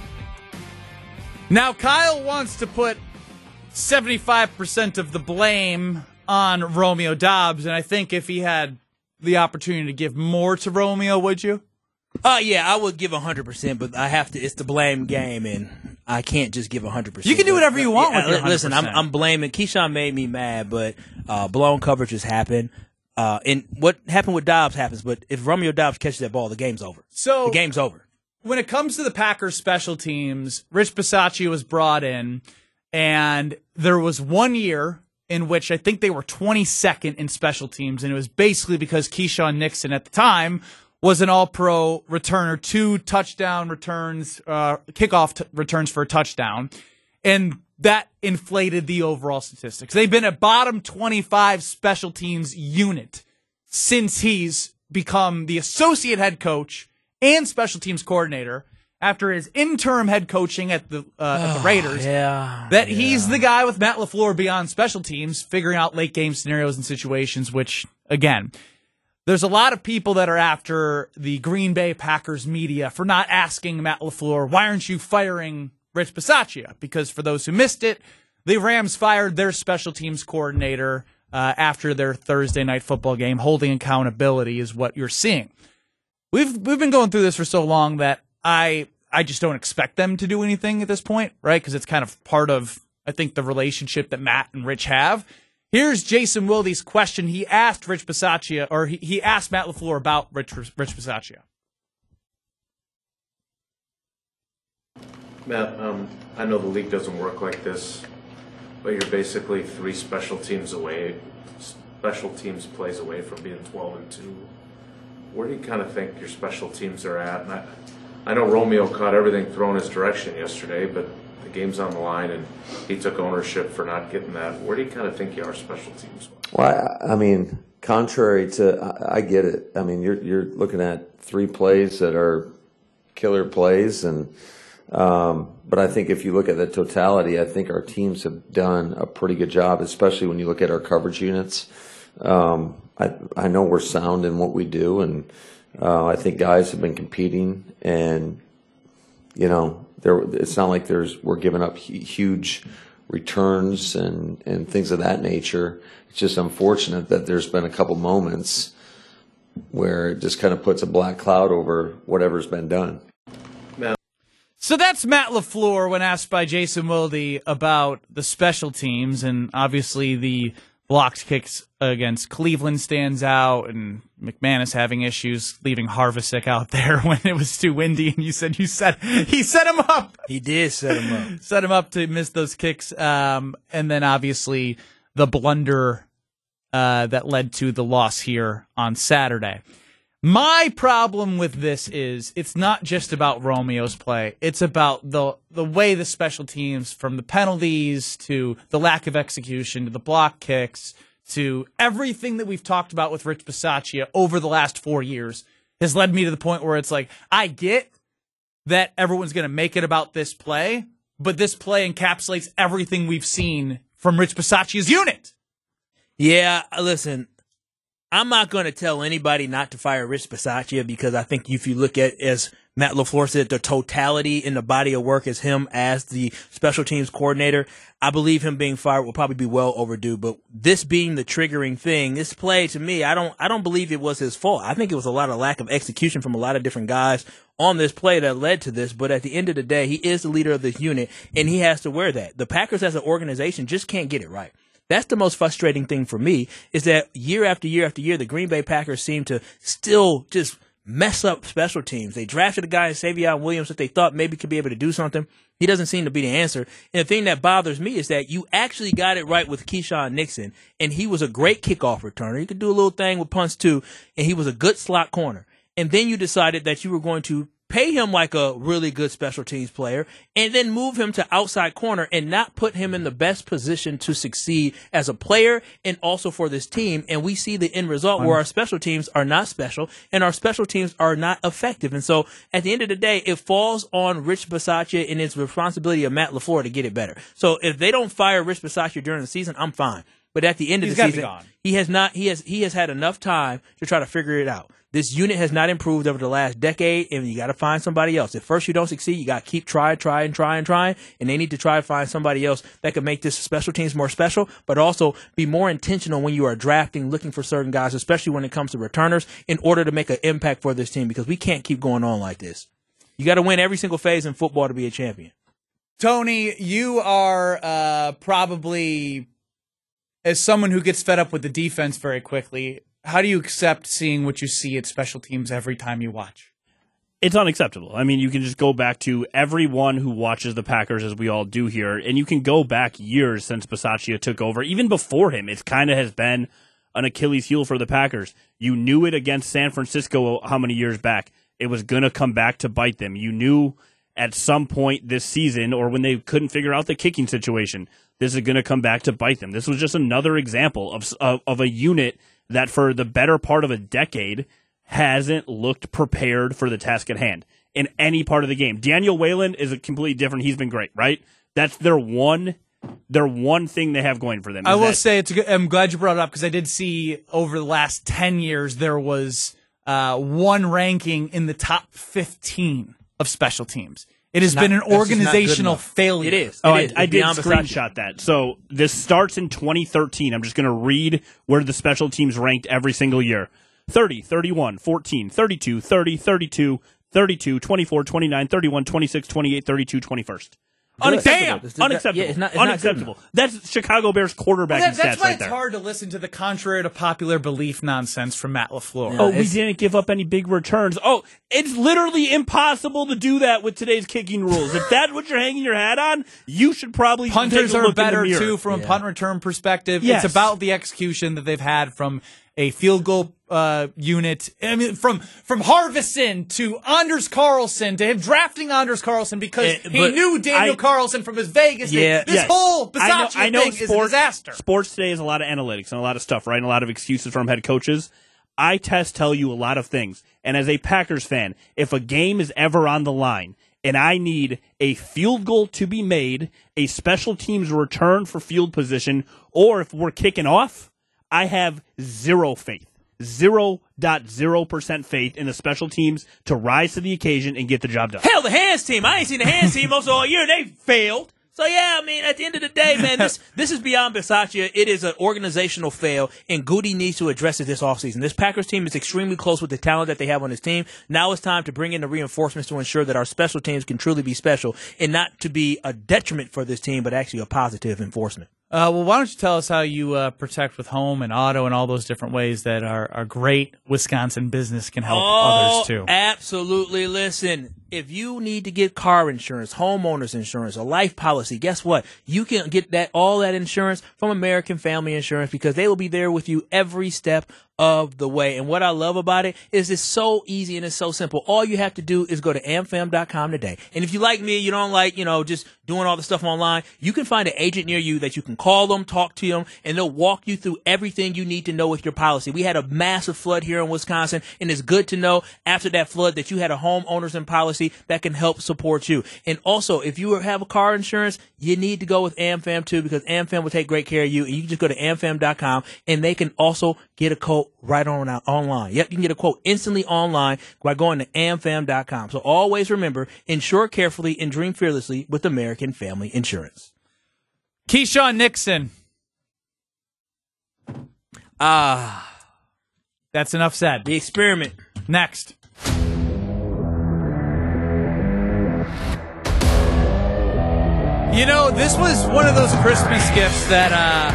Now, Kyle wants to put seventy-five percent of the blame on Romeo Doubs, and I think if he had the opportunity to give more to Romeo, would you? Uh, yeah, I would give one hundred percent, but I have to, it's the blame game, and I can't just give one hundred percent. You can do whatever you want Yeah, with your listen, I'm, one hundred percent. I'm blaming, Keyshawn made me mad, but uh, blown coverages happen. Uh, and what happened with Dobbs happens, but if Romeo Dobbs catches that ball, the game's over. So the game's over. When it comes to the Packers special teams, Rich Bisaccia was brought in, and there was one year in which I think they were twenty-second in special teams, and it was basically because Keyshawn Nixon at the time was an all-pro returner, two touchdown returns, uh, kickoff t- returns for a touchdown, and that inflated the overall statistics. They've been a bottom twenty-five special teams unit since he's become the associate head coach and special teams coordinator after his interim head coaching at the uh, at the Raiders. Yeah. That yeah. he's the guy with Matt LaFleur beyond special teams, figuring out late game scenarios and situations, which, again, there's a lot of people that are after the Green Bay Packers media for not asking Matt LaFleur, why aren't you firing Rich Bisaccia? Because for those who missed it, the Rams fired their special teams coordinator uh, after their Thursday night football game. Holding accountability is what you're seeing. We've we've been going through this for so long that I I just don't expect them to do anything at this point, right? Because it's kind of part of, I think, the relationship that Matt and Rich have. Here's Jason Wilde's question. He asked Rich Bisaccia, or he, he asked Matt LaFleur about Rich, Rich Bisaccia. Matt, um, I know the league doesn't work like this, but you're basically three special teams away, special teams plays away from being twelve and two. Where do you kind of think your special teams are at? And I, I know Romeo caught everything thrown his direction yesterday, but the game's on the line, and he took ownership for not getting that. Where do you kind of think your special teams were? Well, I, I mean, contrary to, I, I get it. I mean, you're you're looking at three plays that are killer plays, and um, but I think if you look at the totality, I think our teams have done a pretty good job, especially when you look at our coverage units. Um, I I know we're sound in what we do, and uh, I think guys have been competing, and you know. There, it's not like there's we're giving up huge returns and, and things of that nature. It's just unfortunate that there's been a couple moments where it just kind of puts a black cloud over whatever's been done. So that's Matt LaFleur when asked by Jason Wilde about the special teams, and obviously the blocked kicks against Cleveland stands out, and McManus having issues leaving Harvick out there when it was too windy, and you said you set he set him up. He did set him up. set him up to miss those kicks, um, and then obviously the blunder uh, that led to the loss here on Saturday. My problem with this is it's not just about Romeo's play. It's about the the way the special teams, from the penalties to the lack of execution to the block kicks to everything that we've talked about with Rich Bisaccia over the last four years, has led me to the point where it's like, I get that everyone's going to make it about this play, but this play encapsulates everything we've seen from Rich Bisaccia's unit. Yeah, listen, I'm not going to tell anybody not to fire Rich Bisaccia, because I think if you look at, as Matt LaFleur said, the totality in the body of work as him as the special teams coordinator, I believe him being fired will probably be well overdue. But this being the triggering thing, this play to me, I don't, I don't believe it was his fault. I think it was a lot of lack of execution from a lot of different guys on this play that led to this. But at the end of the day, he is the leader of this unit, and he has to wear that. The Packers as an organization just can't get it right. That's the most frustrating thing for me, is that year after year after year, the Green Bay Packers seem to still just mess up special teams. They drafted a guy in Savion Williams that they thought maybe could be able to do something. He doesn't seem to be the answer. And the thing that bothers me is that you actually got it right with Keyshawn Nixon, and he was a great kickoff returner. He could do a little thing with punts too, and he was a good slot corner. And then you decided that you were going to pay him like a really good special teams player, and then move him to outside corner and not put him in the best position to succeed as a player and also for this team. And we see the end result where our special teams are not special and our special teams are not effective. And so at the end of the day, it falls on Rich Bisaccia and it's responsibility of Matt LaFleur to get it better. So if they don't fire Rich Bisaccia during the season, I'm fine. But at the end of He's the gotta season, be gone. he has not. He has. He has had enough time to try to figure it out. This unit has not improved over the last decade, and you got to find somebody else. If first you don't succeed, you got to keep trying, trying, trying, trying, and they need to try to find somebody else that can make this special teams more special, but also be more intentional when you are drafting, looking for certain guys, especially when it comes to returners, in order to make an impact for this team, because we can't keep going on like this. You got to win every single phase in football to be a champion. Tony, you are uh, probably, as someone who gets fed up with the defense very quickly, how do you accept seeing what you see at special teams every time you watch? It's unacceptable. I mean, you can just go back to everyone who watches the Packers, as we all do here, and you can go back years since Bisaccia took over. Even before him, it kind of has been an Achilles heel for the Packers. You knew it against San Francisco how many years back. It was going to come back to bite them. You knew at some point this season, or when they couldn't figure out the kicking situation, this is going to come back to bite them. This was just another example of of, of a unit that for the better part of a decade hasn't looked prepared for the task at hand in any part of the game. Daniel Whalen is a completely different. He's been great, right? That's their one They're one thing they have going for them. I is will that- say it's. A good, I'm glad you brought it up because I did see over the last ten years there was uh, one ranking in the top fifteen of special teams. It has Not- been an that's just not good organizational enough. failure. It is. Oh, It I, is. I It's did beyond beside you. screenshot that. So this starts in twenty thirteen. I'm just going to read where the special teams ranked every single year. thirty, thirty-one, fourteen, thirty-two, thirty, thirty-two, thirty-two, twenty-four, twenty-nine, thirty-one, twenty-six, twenty-eight, thirty-two, twenty-first. Unacceptable. It's- it's- Unacceptable. yeah, it's not- it's not good Unacceptable. enough. That's Chicago Bears quarterbacking Well, that, that's stats why right it's there. hard to listen to the contrary to popular belief nonsense from Matt LaFleur. Oh, we it's- didn't give up any big returns. Oh, it's literally impossible to do that with today's kicking rules. If that's what you're hanging your hat on, you should probably Punters take a are look better in the mirror. too from a punt return perspective. Yes. It's about the execution that they've had from a field goal uh, unit. I mean, from from Harvison to Anders Carlson to him drafting Anders Carlson because Eh, he but knew Daniel I- Carlson from his Vegas Yeah, days. This yes. whole I know, Bisaccia I know thing is a sports, disaster. Sports today is a lot of analytics and a lot of stuff, right? And a lot of excuses from head coaches. I test tell you a lot of things. And as a Packers fan, if a game is ever on the line and I need a field goal to be made, a special teams return for field position, or if we're kicking off, I have zero faith. Zero dot zero percent faith in the special teams to rise to the occasion and get the job done. Hell, the hands team. I ain't seen the hands team most all year. They failed. So yeah, I mean, at the end of the day, man, this this is beyond Bisaccia. It is an organizational fail, and Goody needs to address it this offseason. This Packers team is extremely close with the talent that they have on this team. Now it's time to bring in the reinforcements to ensure that our special teams can truly be special and not to be a detriment for this team, but actually a positive enforcement. Uh, well, why don't you tell us how you uh, protect with home and auto and all those different ways that our, our great Wisconsin business can help Oh, others too? Absolutely. Listen, if you need to get car insurance, homeowners insurance, a life policy, guess what? You can get that all that insurance from American Family Insurance because they will be there with you every step of the way. And what I love about it is it's so easy and it's so simple. All you have to do is go to amfam dot com today. And if you like me, you don't like, you know, just doing all the stuff online, you can find an agent near you that you can call them, talk to them, and they'll walk you through everything you need to know with your policy. We had a massive flood here in Wisconsin, and it's good to know after that flood that you had a homeowners and policy that can help support you. And also, if you have a car insurance, you need to go with AmFam too because AmFam will take great care of you. And you can just go to amfam dot com, and they can also get a quote right on out online. Yep, you can get a quote instantly online by going to amfam dot com. So always remember, insure carefully and dream fearlessly with American Family Insurance. Keyshawn Nixon. Ah, That's enough said. the experiment. Next. You know, this was one of those crispy skips that, uh,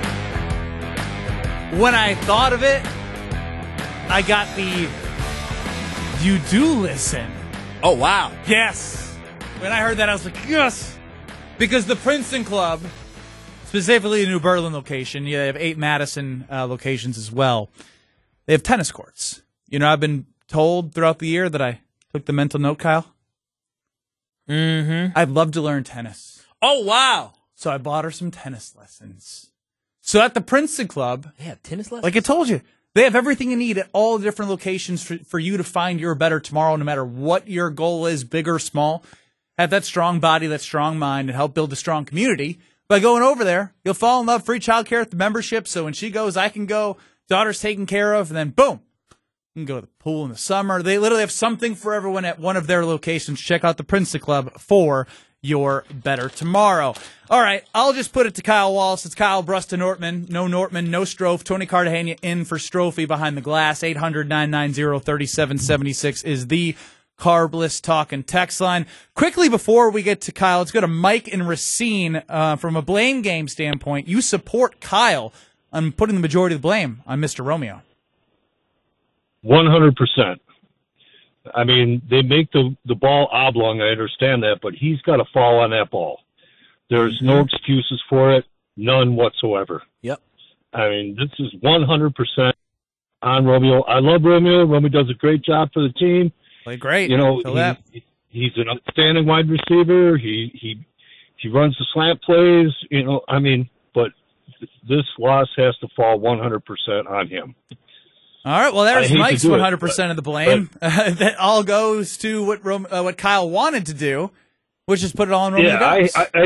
when I thought of it, I got the, you do listen. Oh, wow. Yes. When I heard that, I was like, yes. Because the Princeton Club, specifically the New Berlin location, yeah, they have eight Madison uh, locations as well. They have tennis courts. You know, I've been told throughout the year that I took the mental note, Kyle. Mm-hmm. I'd love to learn tennis. Oh, wow. So I bought her some tennis lessons. So at the Princeton Club, They have tennis lessons? like I told you, they have everything you need at all the different locations for, for you to find your better tomorrow, no matter what your goal is, big or small. Have that strong body, that strong mind, and help build a strong community. By going over there, you'll fall in love, free childcare at the membership. So when she goes, I can go, daughter's taken care of, and then boom, you can go to the pool in the summer. They literally have something for everyone at one of their locations. Check out the Princeton Club for your better tomorrow. All right, I'll just put it to Kyle Wallace. It's Kyle Bruston Nortman. No Nortman, no Strofe. Tony Cartagena in for Strophe behind the glass. eight hundred, nine nine zero, three seven seven six is the Carbless Talk and Text line. Quickly before we get to Kyle, let's go to Mike and Racine. Uh, from a blame game standpoint, you support Kyle on putting the majority of the blame on Mister Romeo. one hundred percent. I mean, they make the, the ball oblong. I understand that, but he's got to fall on that ball. There's no excuses for it, none whatsoever. Yep. I mean, this is one hundred percent on Romeo. I love Romeo. Romeo does a great job for the team. Play great. You know, Feel that. he, he's an outstanding wide receiver. He he he runs the slant plays. You know, I mean, but this loss has to fall one hundred percent on him. All right, well, there's I hate to Mike's do it, one hundred percent of the blame. Uh, that all goes to what Rom- uh, what Kyle wanted to do, which is put it all on Romeo Yeah, I, Dobbs. I, I hate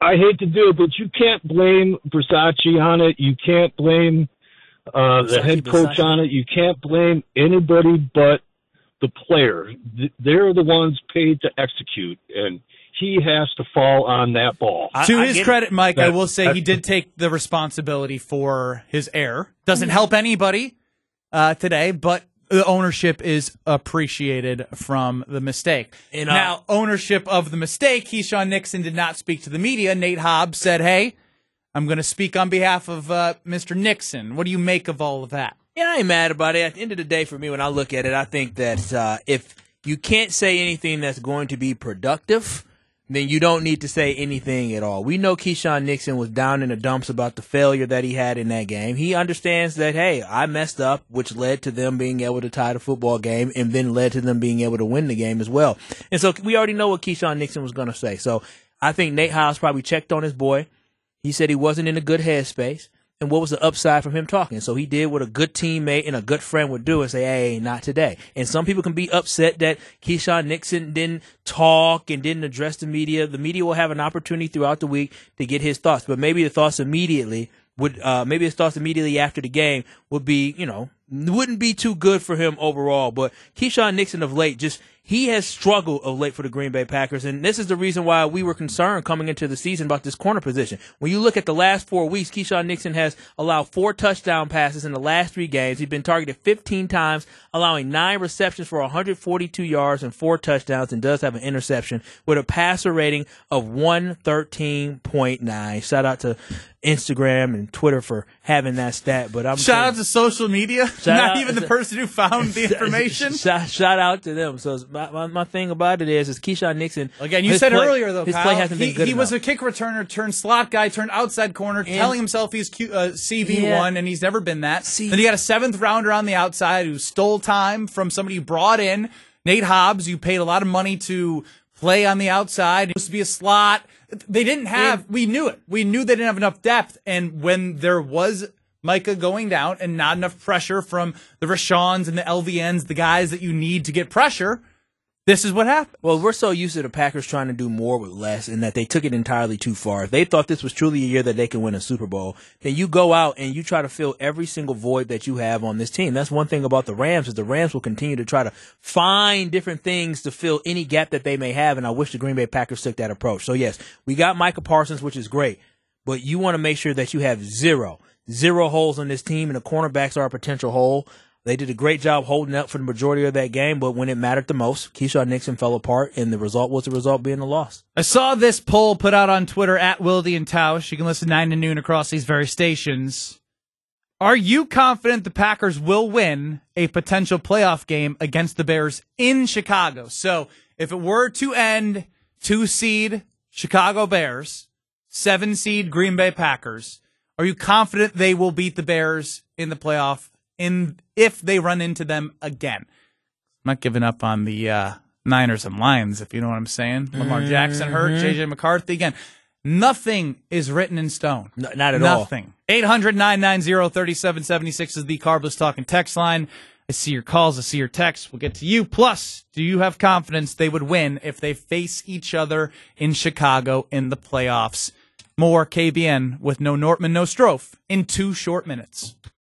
I hate to do it, but you can't blame Versace on it. You can't blame uh, the head coach on it. You can't blame anybody but the player. They're the ones paid to execute, and he has to fall on that ball. I, to I his credit, Mike, that, I will say he did take the responsibility for his error. Doesn't help anybody uh, today, but the ownership is appreciated from the mistake. And, uh, now, ownership of the mistake, Keyshawn Nixon did not speak to the media. Nate Hobbs said, hey, I'm going to speak on behalf of uh, Mister Nixon. What do you make of all of that? Yeah, I ain't mad about it. At the end of the day, for me, when I look at it, I think that uh, if you can't say anything that's going to be productive, then you don't need to say anything at all. We know Keyshawn Nixon was down in the dumps about the failure that he had in that game. He understands that, hey, I messed up, which led to them being able to tie the football game and then led to them being able to win the game as well. And so we already know what Keyshawn Nixon was going to say. So I think Nate Hobbs probably checked on his boy. He said he wasn't in a good headspace. And what was the upside from him talking? So he did what a good teammate and a good friend would do and say, hey, not today. And some people can be upset that Keyshawn Nixon didn't talk and didn't address the media. The media will have an opportunity throughout the week to get his thoughts. But maybe the thoughts immediately would, uh, maybe his thoughts immediately after the game would be, you know, wouldn't be too good for him overall. But Keyshawn Nixon of late just, he has struggled of late for the Green Bay Packers, and this is the reason why we were concerned coming into the season about this corner position. When you look at the last four weeks, Keyshawn Nixon has allowed four touchdown passes in the last three games. He's been targeted fifteen times, allowing nine receptions for one hundred forty-two yards and four touchdowns, and does have an interception with a passer rating of one thirteen point nine. Shout out to Instagram and Twitter for having that stat. But I'm shout saying, out to social media, not out, even the person who found the information. Shout, shout out to them. So my, my, my thing about it is, is Keyshawn Nixon. Again, you said play, earlier though, his Kyle, play hasn't he, been good he enough. was a kick returner turned slot guy turned outside corner, and telling himself he's Q, uh, C B one, yeah. and he's never been that. See, then you got a seventh rounder on the outside who stole time from somebody you brought in, Nate Hobbs. You paid a lot of money to play on the outside. He used to be a slot. They didn't have. And, we knew it. We knew they didn't have enough depth, and when there was Micah going down and not enough pressure from the Rashawns and the L V Ns, the guys that you need to get pressure, this is what happened. Well, we're so used to the Packers trying to do more with less, and that they took it entirely too far. If they thought this was truly a year that they can win a Super Bowl, then you go out and you try to fill every single void that you have on this team. That's one thing about the Rams, is the Rams will continue to try to find different things to fill any gap that they may have, and I wish the Green Bay Packers took that approach. So, yes, we got Micah Parsons, which is great, but you want to make sure that you have zero, zero holes on this team, and the cornerbacks are a potential hole. They did a great job holding up for the majority of that game, but when it mattered the most, Keyshawn Nixon fell apart, and the result was the result being a loss. I saw this poll put out on Twitter, at Wildy and Tausch. You can listen nine to noon across these various stations. Are you confident the Packers will win a potential playoff game against the Bears in Chicago? So if it were to end two-seed Chicago Bears, seven-seed Green Bay Packers, are you confident they will beat the Bears in the playoff in if they run into them again? I'm not giving up on the uh, Niners and Lions, if you know what I'm saying. Mm-hmm. Lamar Jackson hurt, J J McCarthy again. Nothing is written in stone. No, not at Nothing. all. Nothing. eight hundred, nine nine zero, three seven seven six is the Carbless Talking text line. I see your calls. I see your texts. We'll get to you. Plus, do you have confidence they would win if they face each other in Chicago in the playoffs? More K B N with no Nortman, no Strofe in two short minutes.